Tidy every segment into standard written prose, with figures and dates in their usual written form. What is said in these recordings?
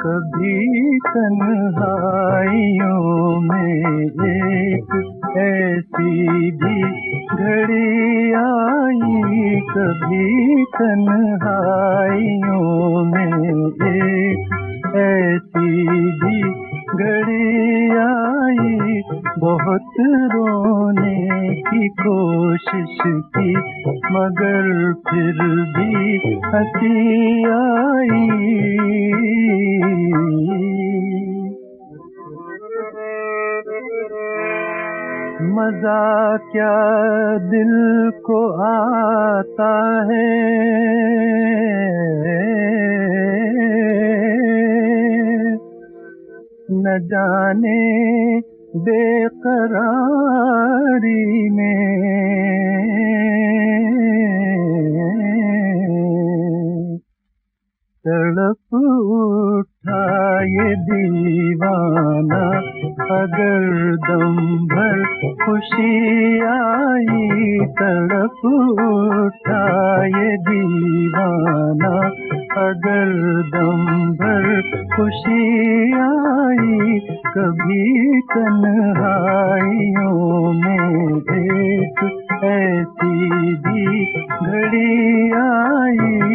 कभी तन्हाइयों में एक ऐसी भी घड़ी आई, कभी तन्हाइयों में एक ऐसी भी घड़ी आई। बहुत रोने की कोशिश की मगर फिर भी हंसी आई। मजा क्या दिल को आता है, न जाने बेकरारी में। तड़प उठा ये दीवाना अगर दम भर खुशी आई। तड़प उठा ये दीवाना अगर दम भर खुशी आई। कभी तन्हाइयों में एक ऐसी भी घड़ी आई।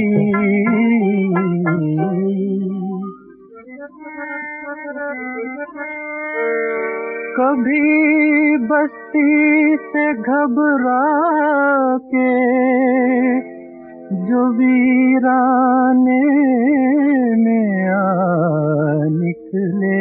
कभी बस्ती से घबरा के जो वीराने में आ निकले,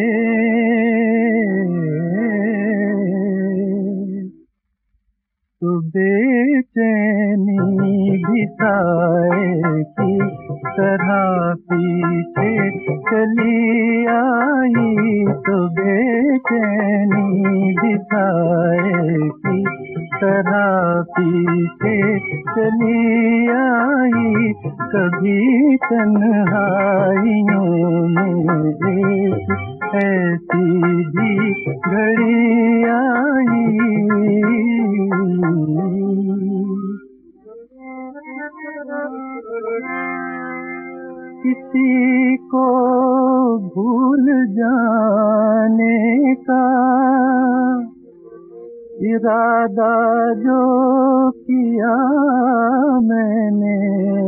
तो बेचैनी भी साए की तरह पीछे चली आई। तो बेचैनी भी साए की तरह पीछे चली आई। कभी तन्हाइयों में एक ऐसी भी घड़ी आई। किसी को भूल जाने का इरादा जो किया मैंने,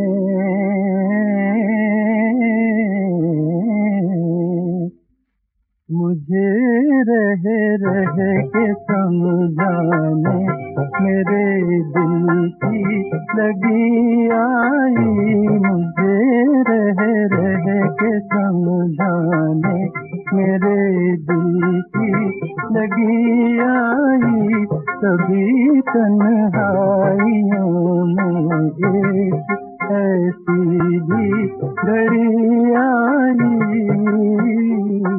मुझे रह के समझाने मेरे दिल की लगी आई। मुझे रह के समझाने मेरे दिल की लगी आई। कभी तन्हाइयों में एक ऐसी भी घड़ी आई।